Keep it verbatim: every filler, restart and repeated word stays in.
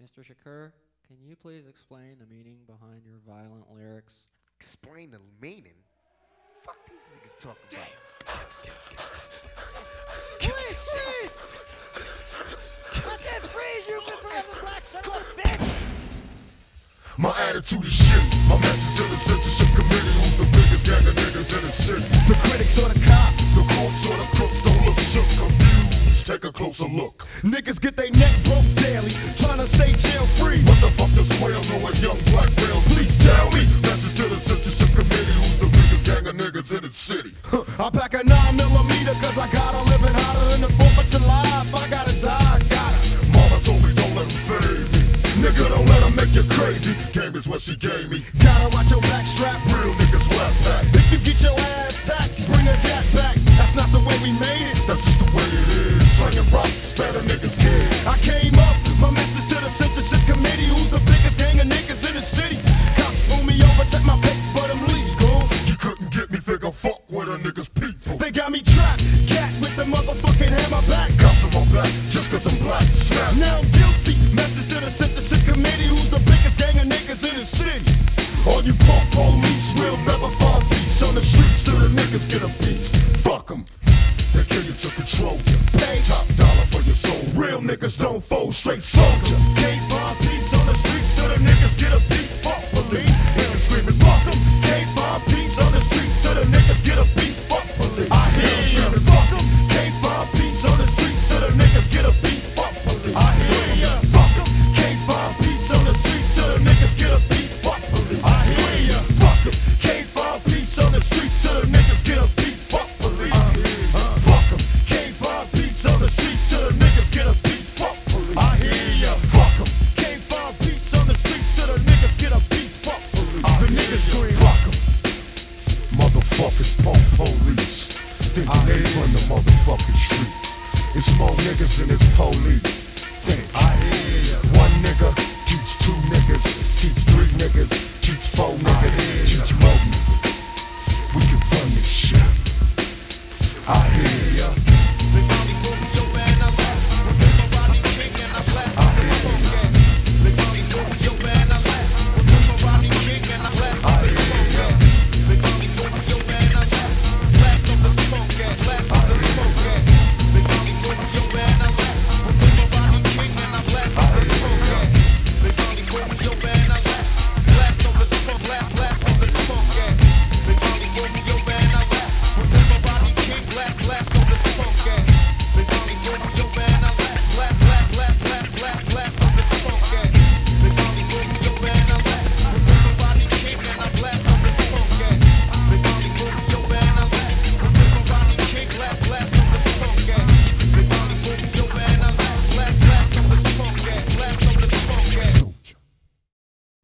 Mister Shakur, can you please explain the meaning behind your violent lyrics? Explain the meaning? Fuck these niggas talking Damn. Freeze, freeze! I said freeze, you forever black son of a bitch! My attitude is shit. My message to the censorship committee. Who's the biggest gang of niggas in the city? The critics or the cops? The courts or the crooks? Don't look shook, confused. Take a closer look. Niggas get they neck broke daily, trying to stay jail free. What the fuck does Quail know what young black males? Please tell me. Message to the censorship committee. Who's the biggest gang of niggas in the city? Huh. I pack a nine millimeter cause I gotta live it hotter than the fourth of July. If I gotta die, I gotta. Mama told me don't let them fade me. Nigga, don't let them make you crazy. Game is what she gave me. Gotta watch your back strap. Real niggas rap back. If you get your ass taxed, bring a gat back. That's not the way we made it. That's just the way it is. Slinging rocks, better niggas get. I came up, my message to the censorship committee. Who's the biggest gang of niggas in the city? Cops pull me over, check my papers, but I'm legal. You couldn't get me, figure fuck with a nigga's people. They got me trapped, cat with the motherfucking hammer back. Cops on my back, just cause I'm black. Snap. Now I'm guilty. Message to the censorship committee. Who's the biggest gang of niggas in the city? All you punk police will never find peace on the streets till the niggas get a piece. Fuck 'em. They kill you to control you. Pay top dollar for your soul. Real niggas don't fold, straight soldier. Can't find peace on the streets till the niggas get a piece. Fuck police. Hear them screaming, fuck 'em. Can't find peace on the streets till the niggas get a piece. Fuck police. I hear you screaming, fuck 'em. Can't find peace on the streets till the niggas get a piece. Fuck police. I hear ya. Fuck 'em. Can't find peace on the streets till the niggas get a piece. Fuck police. I hear ya. Fuck 'em. Can't find peace on the streets till the niggas get a piece. Fuck police. Fuck 'em. Can't find peace on the streets till the niggas get a piece. Fuck police. I hear ya. Fuck 'em. Can't find peace on the streets till the niggas get a piece. Fuck police. The niggas scream, fuck 'em. Motherfucking punk police. Thinking they run the motherfucking streets. It's more niggas than it's police.